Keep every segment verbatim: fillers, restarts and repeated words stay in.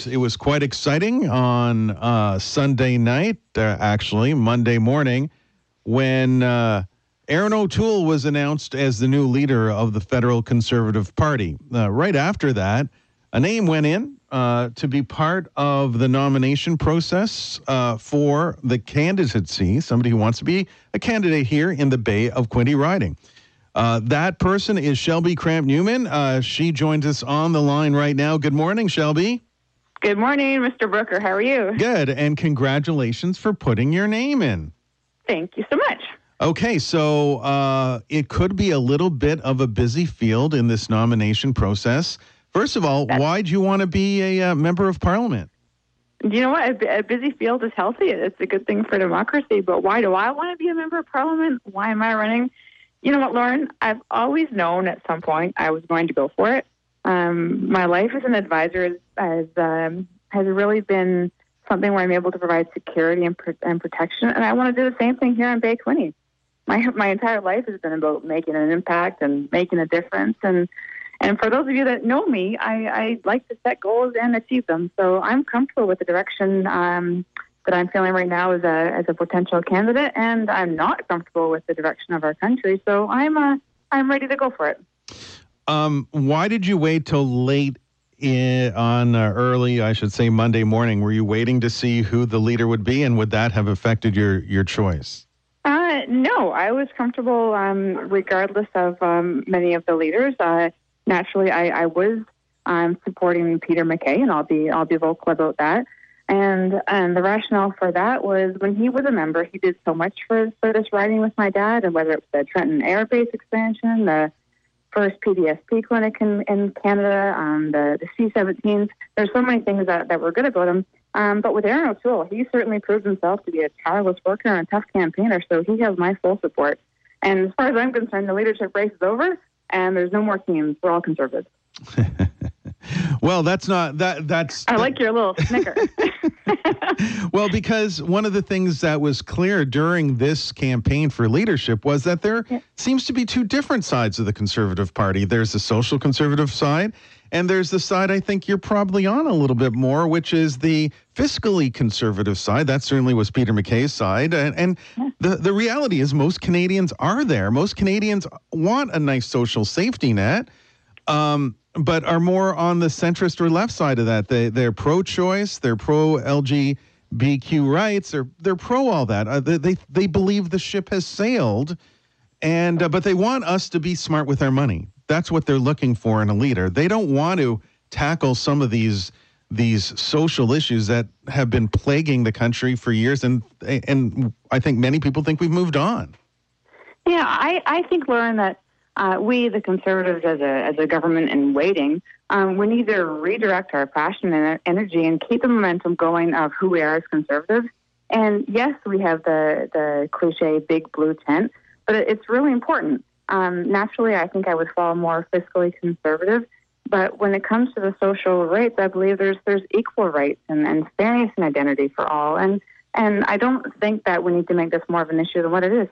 it, it was quite exciting on uh, Sunday night, uh, actually, Monday morning, when uh, Aaron O'Toole was announced as the new leader of the Federal Conservative Party. Uh, right after that, a name went in uh, to be part of the nomination process uh, for the candidacy, somebody who wants to be a candidate here in the Bay of Quinte riding. Uh, that person is Shelby Cramp-Newman. Uh, she joins us on the line right now. Good morning, Shelby. Good morning, Mister Brooker. How are you? Good, and congratulations for putting your name in. Thank you so much. Okay, so uh, it could be a little bit of a busy field in this nomination process. First of all, why do you want to be a uh, member of Parliament? You know what? A, a busy field is healthy. It's a good thing for democracy. But why do I want to be a member of Parliament? Why am I running? You know what, Lauren? I've always known at some point I was going to go for it. Um, my life as an advisor has um, has really been something where I'm able to provide security and, pr- and protection, and I want to do the same thing here in Bay Quinte. My my entire life has been about making an impact and making a difference. And and for those of you that know me, I, I like to set goals and achieve them. So I'm comfortable with the direction um, that I'm feeling right now as a as a potential candidate, and I'm not comfortable with the direction of our country. So I'm uh, I'm ready to go for it. Um, why did you wait till late in, on uh, early, I should say Monday morning? Were you waiting to see who the leader would be, and would that have affected your your choice? Uh, no, I was comfortable um, regardless of um, many of the leaders. Uh, naturally, I, I was um, supporting Peter MacKay, and I'll be I'll be vocal about that. And and the rationale for that was when he was a member, he did so much for, for this riding with my dad, and whether it's the Trenton Air Base expansion, the first P D S P clinic in, in Canada, um, the, the C seventeens. There's so many things that, that were good about him. Um, but with Aaron O'Toole, he certainly proved himself to be a tireless worker and a tough campaigner, so he has my full support. And as far as I'm concerned, the leadership race is over, and there's no more teams. We're all conservatives. Well, that's not that. That's. I like your little snicker. Well, because one of the things that was clear during this campaign for leadership was that there yeah. seems to be two different sides of the Conservative Party. There's the social conservative side, and there's the side I think you're probably on a little bit more, which is the fiscally conservative side. That certainly was Peter MacKay's side. And, and yeah. the, the reality is most Canadians are there. Most Canadians want a nice social safety net. Um, but are more on the centrist or left side of that. They, they're pro-choice, they're pro-L G B T rights, they're, they're pro all that. Uh, they, they they believe the ship has sailed, and uh, but they want us to be smart with our money. That's what they're looking for in a leader. They don't want to tackle some of these these social issues that have been plaguing the country for years, and and I think many people think we've moved on. Yeah, I, I think, Lauren, that Uh, we, the Conservatives, as a as a government in waiting, um, we need to redirect our passion and energy and keep the momentum going of who we are as Conservatives. And yes, we have the, the cliche big blue tent, but it's really important. Um, naturally, I think I would fall more fiscally conservative. But when it comes to the social rights, I believe there's there's equal rights and, and fairness and identity for all. And and I don't think that we need to make this more of an issue than what it is.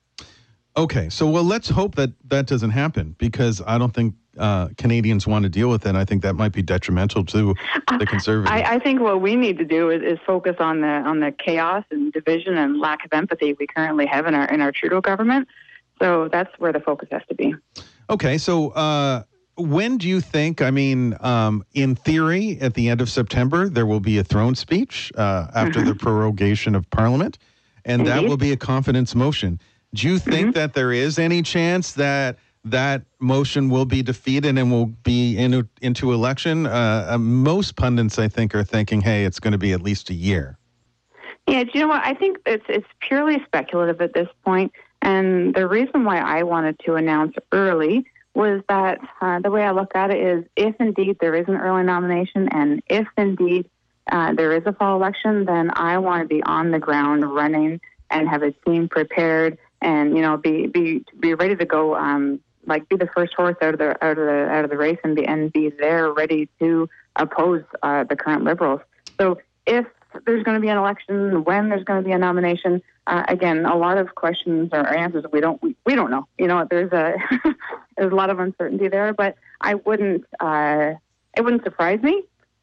Okay, so well, let's hope that that doesn't happen, because I don't think uh, Canadians want to deal with it. I think that might be detrimental to the Conservatives. I, I think what we need to do is, is focus on the on the chaos and division and lack of empathy we currently have in our in our Trudeau government. So that's where the focus has to be. Okay, so uh, when do you think? I mean, um, in theory, at the end of September, there will be a throne speech uh, after mm-hmm. the prorogation of Parliament, and Indeed. That will be a confidence motion. Do you think mm-hmm. that there is any chance that that motion will be defeated and will be in, into election? Uh, uh, most pundits, I think, are thinking, hey, it's going to be at least a year. Yeah, do you know what? I think it's it's purely speculative at this point. And the reason why I wanted to announce early was that uh, the way I look at it is if indeed there is an early nomination and if indeed uh, there is a fall election, then I want to be on the ground running and have a team prepared. And you know, be be be ready to go. Um, like be the first horse out of the out of the out of the race, and be and be there ready to oppose uh, the current Liberals. So if there's going to be an election, when there's going to be a nomination, uh, again, a lot of questions or answers we don't we, we don't know. You know, there's a there's a lot of uncertainty there. But I wouldn't uh, it wouldn't surprise me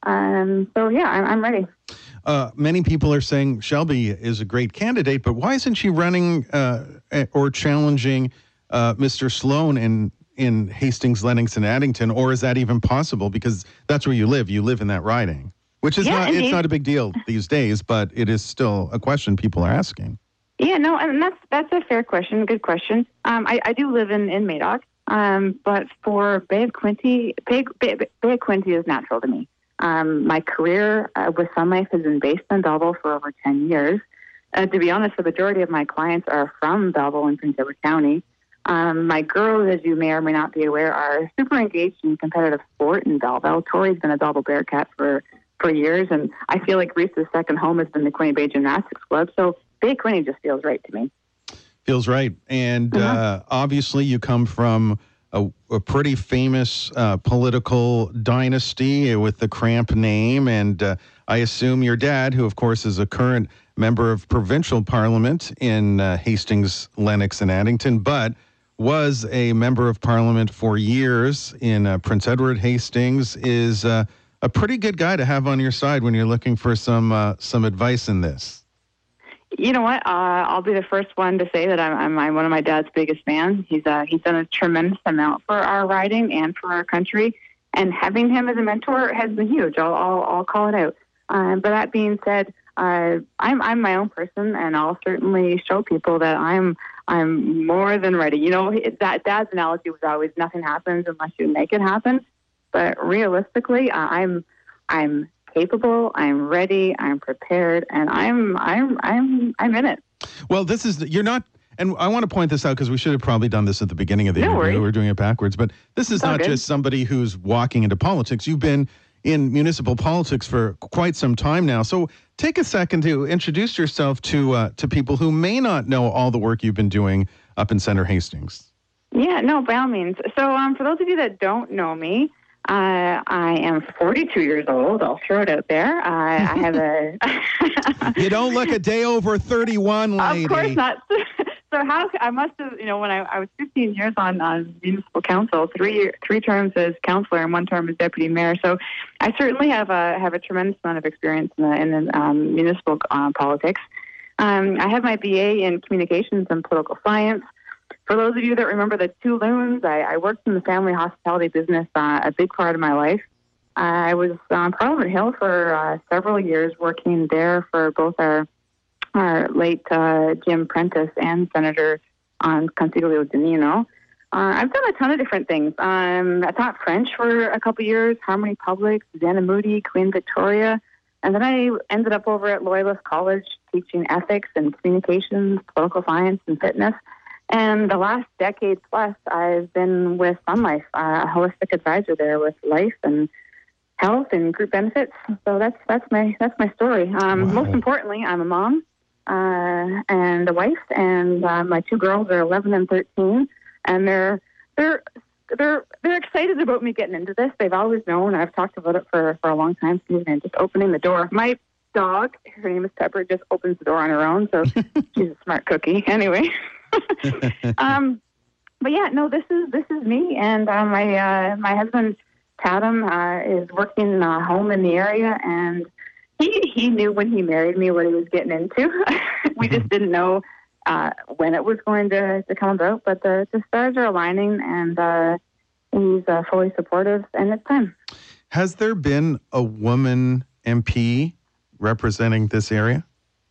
Um, so, yeah, I'm, I'm ready. Uh, many people are saying Shelby is a great candidate, but why isn't she running uh, or challenging uh, Mister Sloan in in Hastings, Lennox, and Addington? Or is that even possible? Because that's where you live. You live in that riding, which is Yeah, not indeed. it's not a big deal these days, but it is still a question people are asking. Yeah, no, and that's that's a fair question. Good question. Um, I, I do live in, in Madoc, um, but for Bay of Quinte, Bay, Bay, Bay of Quinte is natural to me. Um, my career uh, with Sun Life has been based in Belleville for over ten years. Uh, to be honest, the majority of my clients are from Belleville and Prince Edward County. Um, my girls, as you may or may not be aware, are super engaged in competitive sport in Belleville. Tori's been a Belleville Bearcat for, for years, and I feel like Reese's second home has been the Quinte Bay Gymnastics Club. So Bay Quinte just feels right to me. Feels right. And Uh-huh. uh, obviously you come from a, a pretty famous uh, political dynasty with the Cramp name. And uh, I assume your dad, who of course is a current member of provincial parliament in uh, Hastings, Lennox, and Addington, but was a member of parliament for years in uh, Prince Edward Hastings, is uh, a pretty good guy to have on your side when you're looking for some uh, some advice in this. You know what? Uh, I'll be the first one to say that I'm, I'm, I'm one of my dad's biggest fans. He's uh, he's done a tremendous amount for our riding and for our country, and having him as a mentor has been huge. I'll I'll, I'll call it out. Uh, but that being said, uh, I'm I'm my own person, and I'll certainly show people that I'm I'm more than ready. You know, that dad's analogy was always nothing happens unless you make it happen. But realistically, uh, I'm I'm. capable, I'm ready, I'm prepared, and I'm I'm I'm I'm in it. Well, this is you're not, and I want to point this out because we should have probably done this at the beginning of the No interview. worries. We're doing it backwards, but this is It's all not good. just somebody who's walking into politics. You've been in municipal politics for quite some time now. So take a second to introduce yourself to uh, to people who may not know all the work you've been doing up in Center Hastings. Yeah, no, by all means. So um, for those of you that don't know me, Uh, I am forty-two years old. I'll throw it out there. Uh, I have a. You don't look a day over thirty-one, lady. Of course not. So how I must have, you know, when I, I was fifteen years on, on municipal council, three three terms as councillor and one term as deputy mayor. So I certainly have a have a tremendous amount of experience in the, in the um, municipal uh, politics. Um, I have my B A in communications and political science. For those of you that remember the Two Loons, I, I worked in the family hospitality business uh, a big part of my life. I was on Parliament Hill for uh, several years, working there for both our our late uh, Jim Prentice and Senator um, Consiglio Danino. Uh, I've done a ton of different things. Um, I taught French for a couple years, Harmony Public, Susanna Moody, Queen Victoria, and then I ended up over at Loyalist College teaching ethics and communications, political science, and fitness. And the last decade plus, I've been with Sun Life, uh, a holistic advisor there with life and health and group benefits. So that's that's my that's my story. Um, Wow. Most importantly, I'm a mom uh, and a wife, and uh, my two girls are eleven and thirteen, and they're they're they're they're excited about me getting into this. They've always known. I've talked about it for, for a long time. And just opening the door. My dog, her name is Pepper, just opens the door on her own. So she's a smart cookie. Anyway. um, but yeah, no, this is this is me, and uh, my uh, my husband Tatum uh, is working uh, home in the area, and he he knew when he married me what he was getting into. We just didn't know uh, when it was going to, to come about, but the, the stars are aligning, and uh, he's uh, fully supportive, and it's time. Has there been a woman M P representing this area?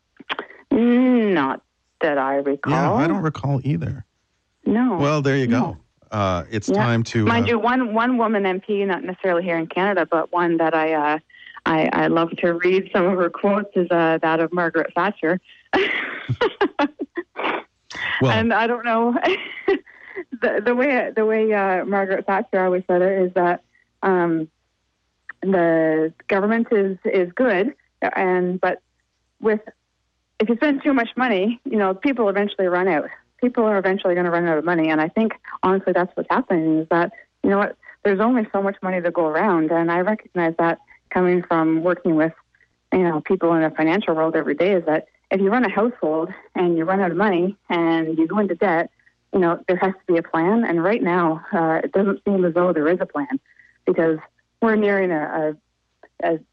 Not that I recall. Yeah, I don't recall either. No. Well, there you go. No. Uh, it's Yeah. time to. Mind uh, you, one one woman M P, not necessarily here in Canada, but one that I uh, I, I love to read some of her quotes is uh, that of Margaret Thatcher. well, And I don't know the the way the way uh, Margaret Thatcher always said it is that um, the government is is good, and but with if you spend too much money, you know, people eventually run out. People are eventually going to run out of money. And I think, honestly, that's what's happening is that, you know what, there's only so much money to go around. And I recognize that coming from working with, you know, people in the financial world every day is that if you run a household and you run out of money and you go into debt, you know, there has to be a plan. And right now, uh, it doesn't seem as though there is a plan because we're nearing a, a, a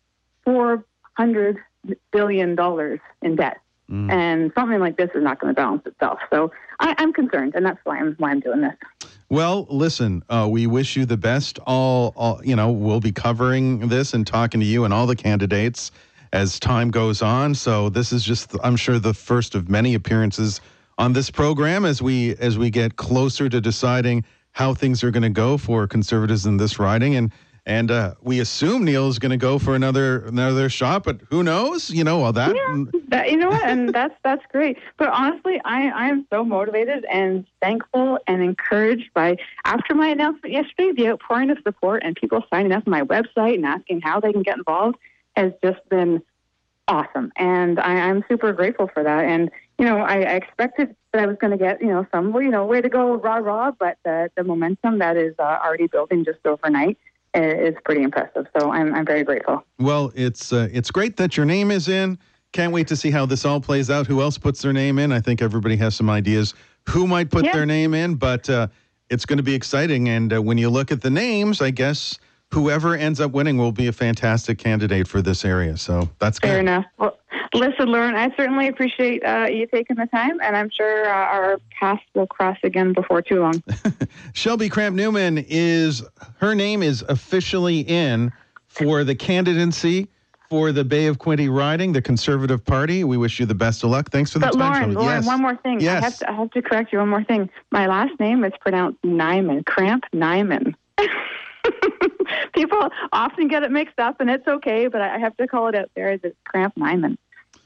four hundred billion dollars in debt. Mm. And something like this is not going to balance itself. So I, I'm concerned, and that's why I'm, why I'm doing this. Well, listen, uh, we wish you the best. All, all, you know, we'll be covering this and talking to you and all the candidates as time goes on. So this is just, I'm sure, the first of many appearances on this program as we as we get closer to deciding how things are going to go for Conservatives in this riding. And and uh, we assume Neil is going to go for another another shot, but who knows? You know, all that. Yeah, that, you know what? And that's that's great. But honestly, I, I am so motivated and thankful and encouraged by, after my announcement yesterday, the outpouring of support and people signing up on my website and asking how they can get involved has just been awesome. And I, I'm super grateful for that. And, you know, I, I expected that I was going to get, you know, some, you know, way to go, rah, rah, but the, the momentum that is uh, already building just overnight is pretty impressive. So I'm I'm very grateful. Well, it's uh, it's great that your name is in. Can't wait to see how this all plays out. Who else puts their name in? I think everybody has some ideas who might put yeah. their name in, but uh, it's going to be exciting. And uh, when you look at the names, I guess whoever ends up winning will be a fantastic candidate for this area. So that's good. Fair enough. Well, listen, Lauren, I certainly appreciate uh, you taking the time, and I'm sure uh, our paths will cross again before too long. Shelby Cramp-Newman, is her name is officially in for the candidacy for the Bay of Quinte riding, the Conservative Party. We wish you the best of luck. Thanks for the but time, Lauren, Shelby. Lauren, yes. one more thing. Yes. I have to, I have to correct you one more thing. My last name is pronounced Nyman, Cramp Nyman. People often get it mixed up, and it's okay, but I have to call it out there as it's Cramp Nyman.